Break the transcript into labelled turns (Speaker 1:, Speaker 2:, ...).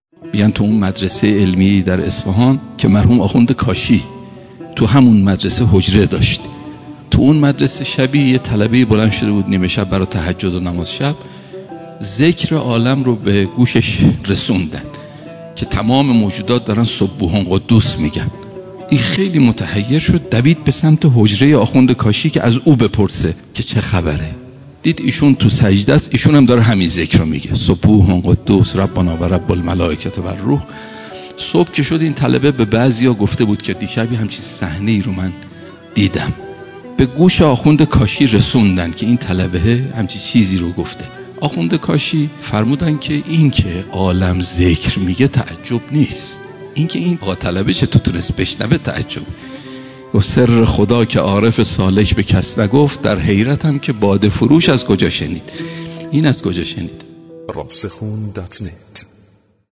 Speaker 1: بیان تو اون مدرسه علمی در اصفهان که مرحوم آخوند کاشی تو همون مدرسه حجره داشت، تو اون مدرسه شبی یه طلبه بلند شده بود نیمه شب برای تهجد و نماز شب، ذکر عالم رو به گوشش رسوندن که تمام موجودات دارن سبوحان قدوس میگن. این خیلی متحیر شد، دوید به سمت حجره آخوند کاشی که از او بپرسه که چه خبره. دید ایشون تو سجده است، ایشون هم داره همین ذکر رو میگه، سبوحان قدوس ربنا و رب الملائکه و الروح. صبح که شد این طلبه به بعضیا گفته بود که دیشبی همچین صحنه ای رو من دیدم. به گوش آخوند کاشی رسوندن که این طلبه همچین چیزی رو گفته. آخوند کاشی فرمودن که این که عالم ذکر میگه تعجب نیست، این که این آقا طلبه چطور تونست بشنوه تعجب. و سر خدا که عارف سالک به کس نگفت، در حیرتم که باده فروش از کجا شنید. این از کجا شنید؟
Speaker 2: راسخون.net